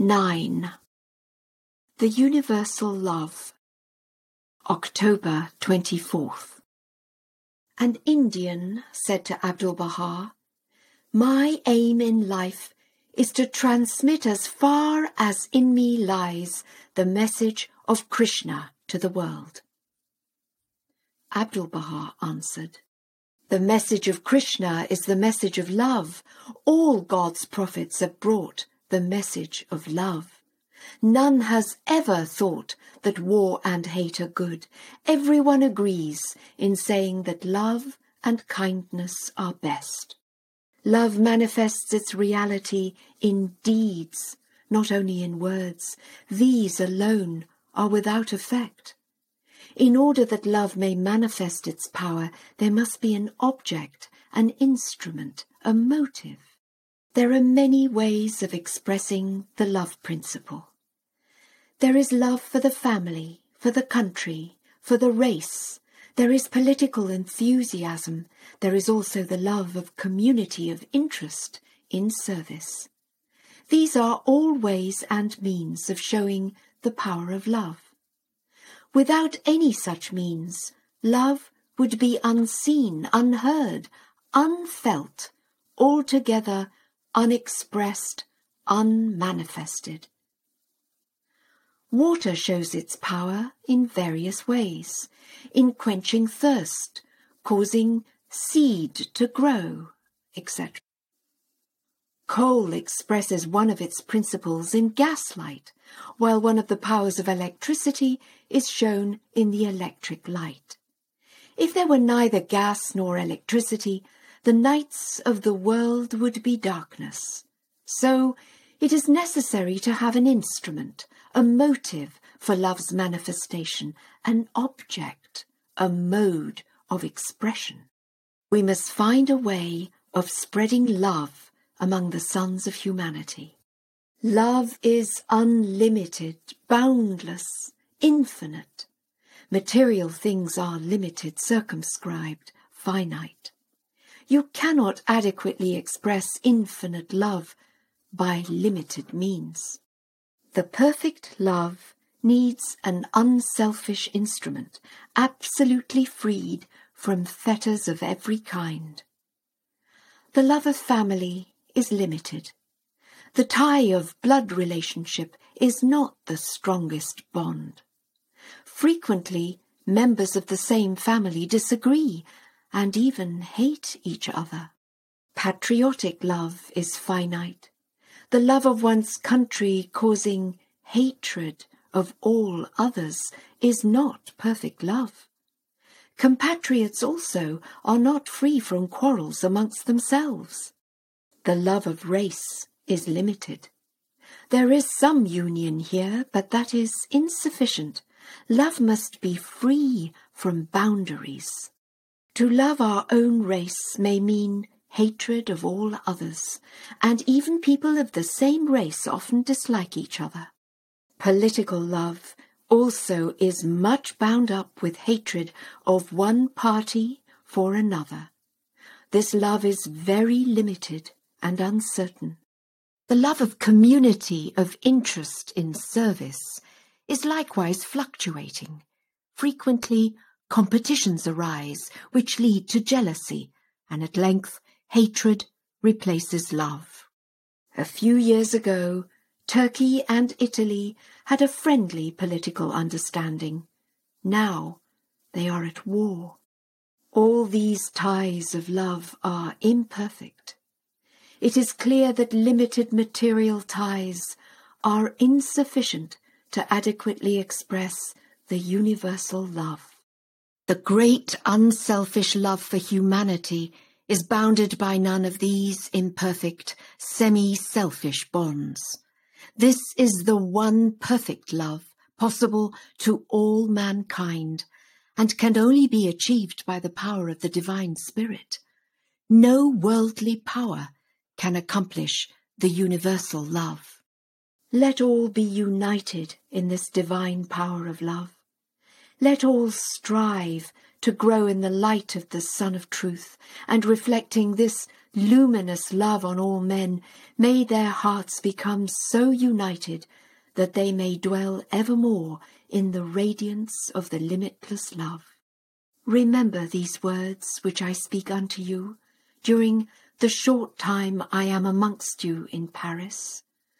9. The Universal Love. October 24th. An Indian said to Abdu'l-Baha, "My aim in life is to transmit as far as in me lies the message of Krishna to the world." Abdu'l-Baha answered, "The message of Krishna is the message of love. All God's prophets have brought the message of love. None has ever thought that war and hate are good. Everyone agrees in saying that love and kindness are best. Love manifests its reality in deeds, not only in words. These alone are without effect. In order that love may manifest its power, there must be an object, an instrument, a motive. There are many ways of expressing the love principle. There is love for the family, for the country, for the race. There is political enthusiasm. There is also the love of community of interest in service. These are all ways and means of showing the power of love. Without any such means, love would be unseen, unheard, unfelt, altogether unexpressed, unmanifested. Water shows its power in various ways, in quenching thirst, causing seed to grow, etc. Coal expresses one of its principles in gaslight, while one of the powers of electricity is shown in the electric light. If there were neither gas nor electricity, the nights of the world would be darkness. So it is necessary to have an instrument, a motive for love's manifestation, an object, a mode of expression. We must find a way of spreading love among the sons of humanity. Love is unlimited, boundless, infinite. Material things are limited, circumscribed, finite. You cannot adequately express infinite love by limited means. The perfect love needs an unselfish instrument, absolutely freed from fetters of every kind. The love of family is limited. The tie of blood relationship is not the strongest bond. Frequently, members of the same family disagree and even hate each other. Patriotic love is finite. The love of one's country causing hatred of all others is not perfect love. Compatriots also are not free from quarrels amongst themselves. The love of race is limited. There is some union here, but that is insufficient. Love must be free from boundaries. To love our own race may mean hatred of all others, and even people of the same race often dislike each other. Political love also is much bound up with hatred of one party for another. This love is very limited and uncertain. The love of community, of interest in service, is likewise fluctuating. Frequently, competitions arise which lead to jealousy, and at length hatred replaces love. A few years ago, Turkey and Italy had a friendly political understanding. Now they are at war. All these ties of love are imperfect. It is clear that limited material ties are insufficient to adequately express the universal love. The great unselfish love for humanity is bounded by none of these imperfect, semi-selfish bonds. This is the one perfect love possible to all mankind, and can only be achieved by the power of the Divine Spirit. No worldly power can accomplish the universal love. Let all be united in this divine power of love. Let all strive to grow in the light of the Sun of Truth, and reflecting this luminous love on all men, may their hearts become so united that they may dwell evermore in the radiance of the limitless love. Remember these words which I speak unto you during the short time I am amongst you in Paris.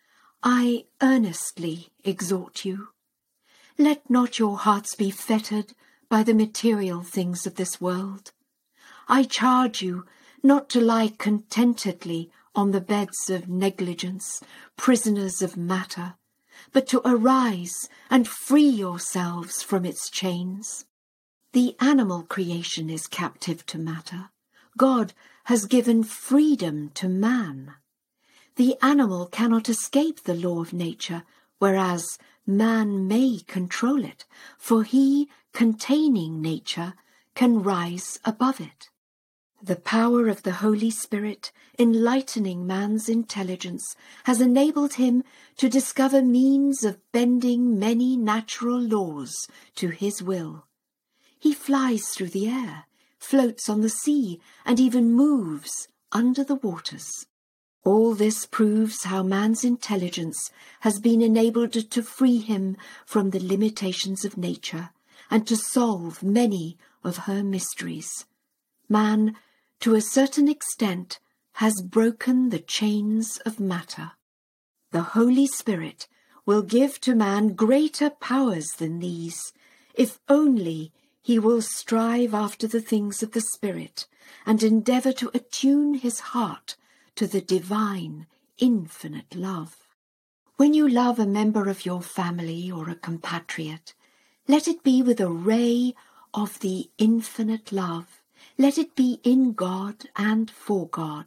I earnestly exhort you. Let not your hearts be fettered by the material things of this world. I charge you not to lie contentedly on the beds of negligence, prisoners of matter, but to arise and free yourselves from its chains. The animal creation is captive to matter. God has given freedom to man. The animal cannot escape the law of nature, whereas man may control it, for he, containing nature, can rise above it. The power of the Holy Spirit, enlightening man's intelligence, has enabled him to discover means of bending many natural laws to his will. He flies through the air, floats on the sea, and even moves under the waters. All this proves how man's intelligence has been enabled to free him from the limitations of nature and to solve many of her mysteries. Man, to a certain extent, has broken the chains of matter. The Holy Spirit will give to man greater powers than these, if only he will strive after the things of the Spirit and endeavour to attune his heart to the divine, infinite love. When you love a member of your family or a compatriot, let it be with a ray of the infinite love. Let it be in God and for God.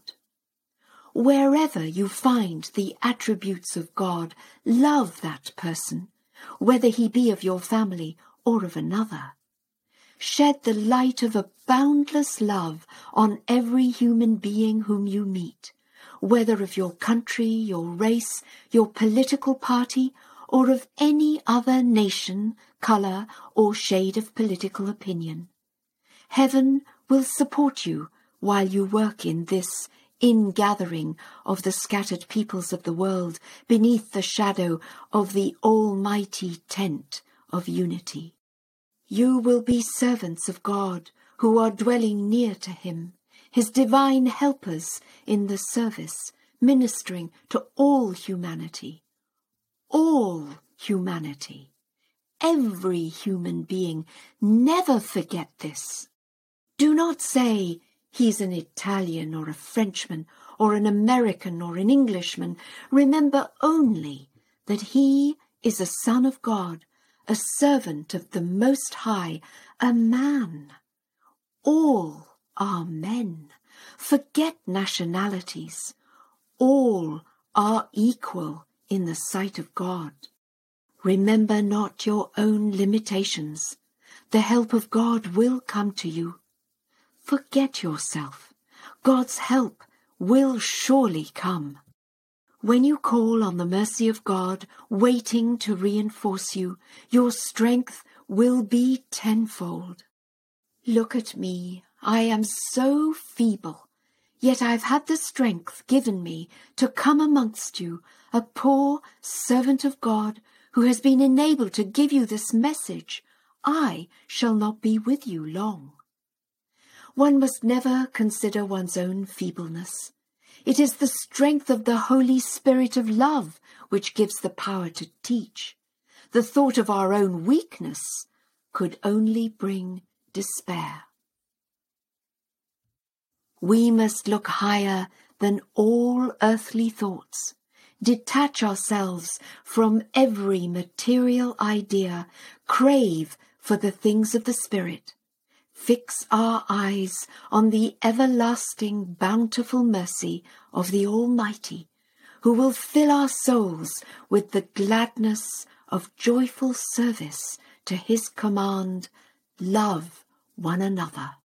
Wherever you find the attributes of God, love that person, whether he be of your family or of another. Shed the light of a boundless love on every human being whom you meet, whether of your country, your race, your political party, or of any other nation, colour, or shade of political opinion. Heaven will support you while you work in this ingathering of the scattered peoples of the world beneath the shadow of the almighty tent of unity. You will be servants of God who are dwelling near to him, his divine helpers in the service, ministering to all humanity. All humanity. Every human being. Never forget this. Do not say, he's an Italian or a Frenchman or an American or an Englishman. Remember only that he is a son of God, a servant of the Most High, a man. All are men. Forget nationalities. All are equal in the sight of God. Remember not your own limitations. The help of God will come to you. Forget yourself. God's help will surely come. When you call on the mercy of God, waiting to reinforce you, your strength will be tenfold. Look at me. I am so feeble, yet I've had the strength given me to come amongst you, a poor servant of God who has been enabled to give you this message. I shall not be with you long. One must never consider one's own feebleness. It is the strength of the Holy Spirit of love which gives the power to teach. The thought of our own weakness could only bring despair. We must look higher than all earthly thoughts, detach ourselves from every material idea, crave for the things of the Spirit, fix our eyes on the everlasting bountiful mercy of the Almighty, who will fill our souls with the gladness of joyful service to his command, love one another.